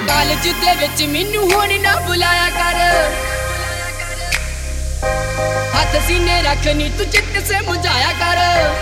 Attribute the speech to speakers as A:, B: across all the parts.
A: College ਦੇ ਵਿੱਚ ਮੈਨੂੰ ਹੁਣ ਨਾ ਬੁਲਾਇਆ ਕਰ ਹੱਥ ਸੀਨੇ ਰੱਖ ਨੀ ਤੂੰ ਚਿੱਤ ਸੇ ਮੁਝਾਇਆ ਕਰ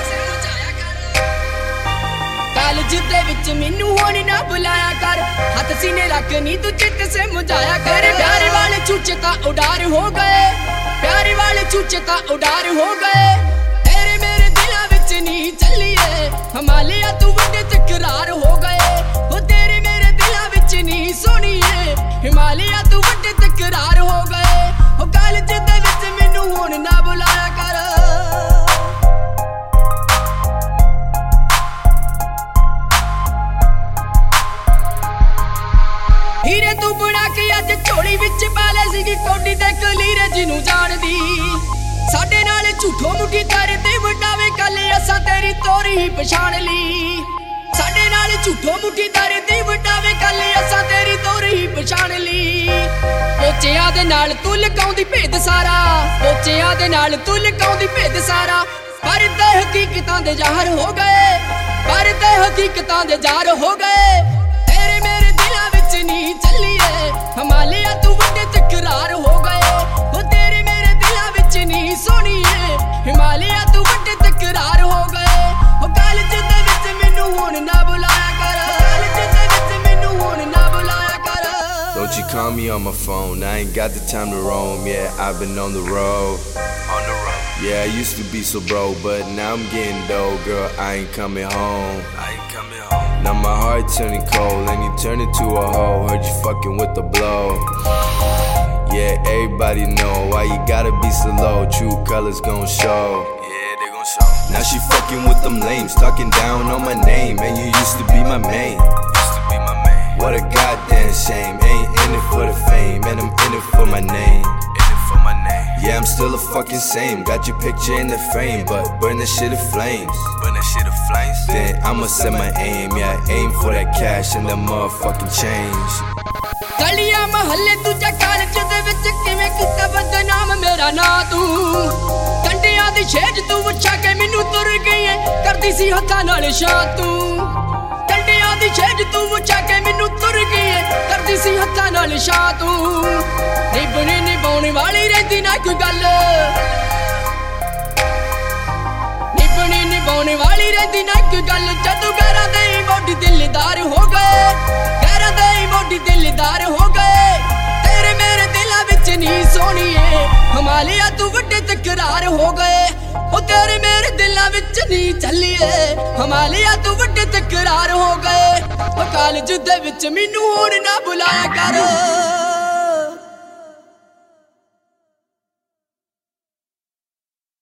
A: ਕਾਲਜ ਦੇ ਵਿੱਚ ਮੈਨੂੰ ਹੁਣ ਨਾ ਬੁਲਾਇਆ ਕਰ ਹੱਥ ਸੀਨੇ ਰੱਖ ਨੀ ਤੂੰ ਚਿੱਤ ਸੇ ਮੁਝਾਇਆ ਕਰ प्यार वाले चूचे ता उडार हो गए प्यार वाले चूचे ता उडार हो गए तेरे मेरे दिला विच नी चलिए हिमालया तू वड्डे तकरार हो गए ओ तेरे मेरे दिला विच नी सोनिए हिमालया तू वड्डे तकरार हो गए ओ कालज दे विच मैनू हुण ना बुलाया कर हीरे तू बना के अज झोली विच पा ले सीगी कोडी ते कलीरे जिनू जानदी साडे नाल झूठो मुठी तारे ते वटावे कल असां तेरी तोरी ही पछाण ली साडे नाल झूठो मुठी तारे ते वटावे कल असां तेरी तोरी ही पछाण ली पोचियां दे नाल तू लकाउंदी भेद सारा पोचियां दे नाल तू लकाउंदी भेद सारा पर ते हकीकतां दे ज़ाहर हो गए पर ते हकीकतां दे ज़ाहर हो गए तेरे मेरे दिला विच नी चलिए हिमालया तू वड्डे तकरार हो गए ओ तेरे मेरे दिला विच नी सोनिए हिमालया तू वड्डे तकरार हो गए ओ कालज दे विच मैनू हुण ना बुलाया कर कालज दे विच मैनू हुण ना बुलाया कर
B: Don't you call me on my phone, I ain't got the time to roam. Yeah, I've been on the road. Yeah, I used to be so broke, but now I'm getting dough. Girl, I ain't coming home. Now my heart turning cold and you turn into a hoe. Heard you fucking with the blow. Yeah, everybody know why you gotta be so low. True colors gon' show. Yeah, they gon' show. Now she fucking with them lames, talking down on my name. And you used to be my main. What a goddamn shame. Ain't in it for the fame, and I'm in it for my name. Yeah, I'm still a fucking same. Got your picture in the frame, but burn that shit in flames. Then I'ma set my aim. Yeah, aim for that cash and that motherfucking change.
A: गलियां महल्ले तुझा कालज दे विच किवें कीता बदनाम मेरा ना तू कंडियां दी छेज तू वछा के मैनू तुर गई है करदी सी हत्थां नाल शां तू कंडियां दी छेज तू वछा के मैनू तुर गई है करदी सी हत्थां नाल शां तू निभने निभाउण वाली रहिंदी ना कोई गल निभने निभाउण वाली रहिंदी ना कोई गल जदों गैरां दे मोढी दिलदार हो गए गैरां दे मोढी दिलदार हो गए तेरे मेरे दिला विच नी सोनिए हिमालया तू वड्डे तकरार हो गए ओ तेरे मेरे दिला विच नी चलिए हिमालया तू वड्डे तकरार हो गए ओ कालज दे विच मैनू हुण ना बुलाया कर।